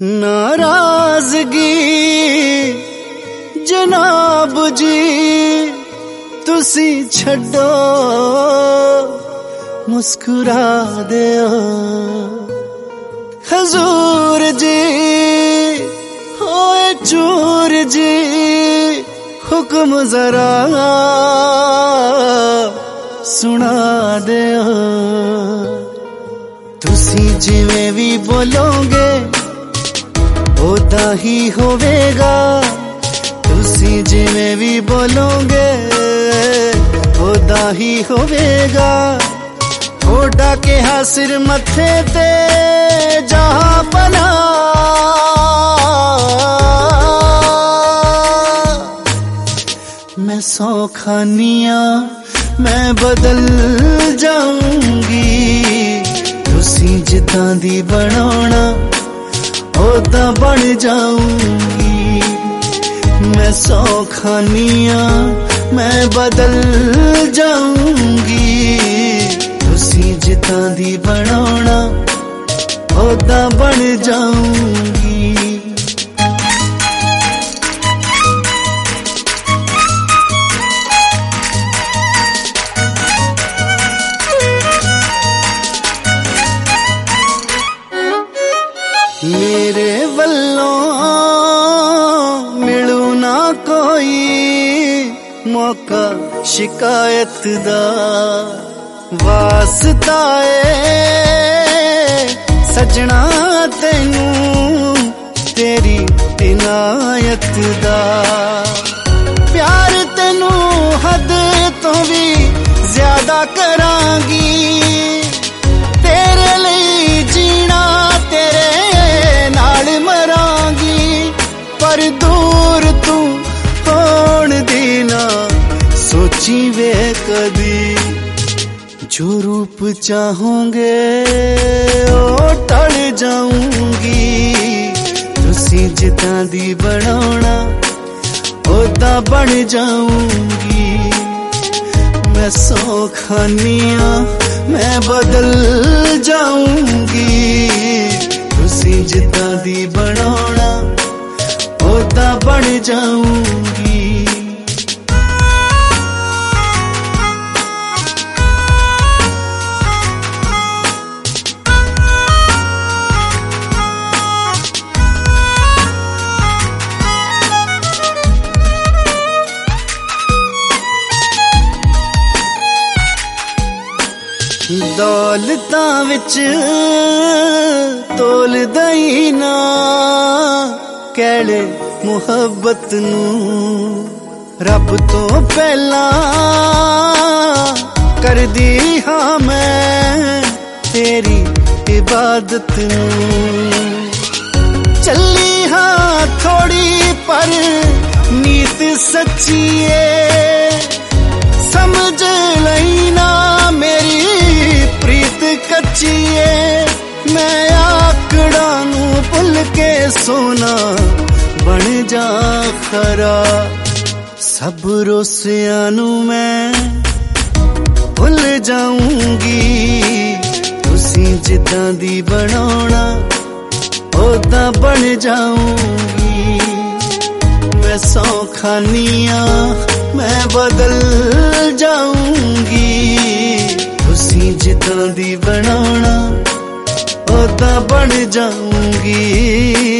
नाराजगी जनाब जी तुसी छड्डो मुस्कुरा दियो हजूर जी होए चूर जी हुक्म जरा सुना दियो तुसी जिवें भी बोलोगे ओदा ही होवेगा तुसी जिवें भी बोलोगे ओदा ही होवेगा ओडा के हासिर मथे ते जहां बना मैं सौ खानिया मैं बदल जाऊंगी तुसी जिद्दां दी बनाना ओदा बन जाऊंगी मैं सौ खानिया मैं बदल जाऊंगी तुसी जिद्दां दी बनाना ओदा बन जाऊंगी मेरे वल्लों मिलू ना कोई मौका शिकायत दा वास्ता सजना तेनू तेरी इनायत दा प्यार तेनू हद तो भी ज्यादा करांगी तेरे लिए जीना तेरे नाल मरांगी पर दूर तू होण दी ना सोची वे कदी जो रूप चाहोगे ओ टल जाऊंगी तुसी जिद्दां दी बनाना ओदा बन जाऊंगी मैं सौ खानिया मैं बदल जाऊंगी तुसी जिद्दां दी बनाना ओदा बन जाऊंगी दौलतां विच तोल दई ना कैले मुहब्बत नू रब तो पहला कर दी हाँ मैं तेरी इबादत नू चली हाँ थोड़ी पर नीत सच्ची समझ लई ना मेरी प्रीत कच्ची मैं आकड़ा नू भुल के सोना बन जा खरा सब रोसियां नू मैं भुल जाऊंगी तुसी जिद्दां दी बनाना ओदा बन जाऊंगी मैं सौ खानिया मैं बदल जाऊंगी तुसी जिद्दां दी बनाना ओदा बन जाऊंगी।